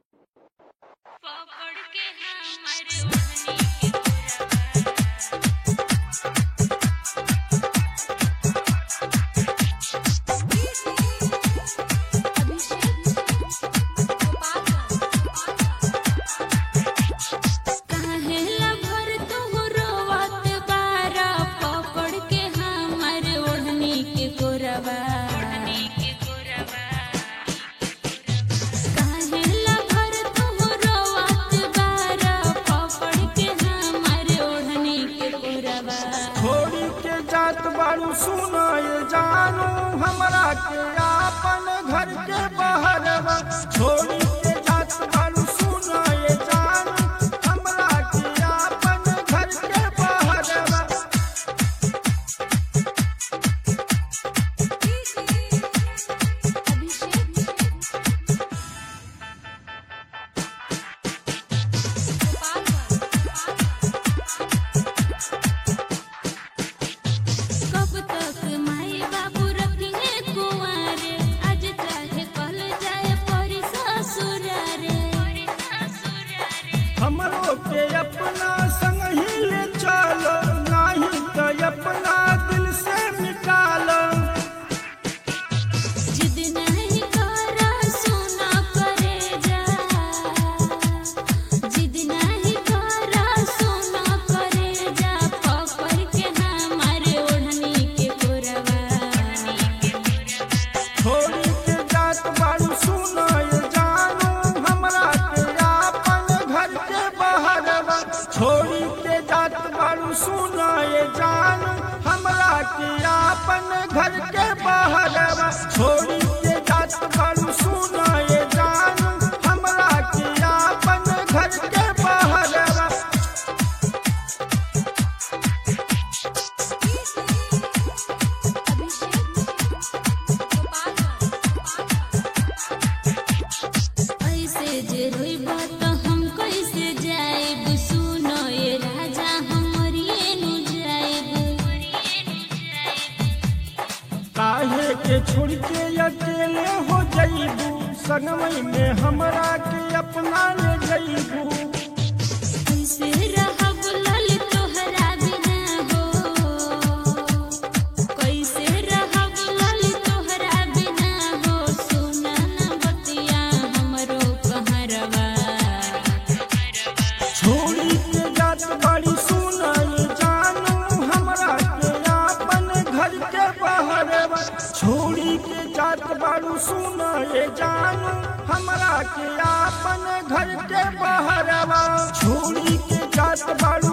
पकड़ के हमर ओढ़नी के कोरवा बारू सुनाए जानू हमरा के आपन घर के बहरवा छोड़ी के जात बारू सुनाए जानू हमरा के आपन घर के बहरवा हमरो के अपना संग ही ले चलो नहीं तो अपना दिल से निकालो जिद नहीं करा सुना करे जा जिद नहीं करा सुना करे जा पकड़ के हमारे ओढ़नी के कोरवा छोड़ी के जात बारू सुनाए जानू हमरा के आपन घर के बहरवा छोड़ी के जात बारू सुनाए जानू हमरा के आपन घर के बहरवा छोड़ी के जात बारू सुनाए जानू हमरा के आपन घर के बहरवा ऐसे जे रोइबा तो हम कैसे जाएब सुनो ये राजा हमरिए नु जाएब काहे के छोड़ के अकेले हो जइबू संगमई में हमरा के अपना ले जइबू कैसे रहब लल तोहरा बिना हो कैसे रहब लल तोहरा बिना हो सुना न बतिया हमरो कहरवा छोड़ी के जात बड़ी सुनाई जानू हमरा के आपन घर के बहरवा छोड़ी के जात बारू सुनाए जानू हमरा के आपन घर के बहरवा छोड़ी के जात बारू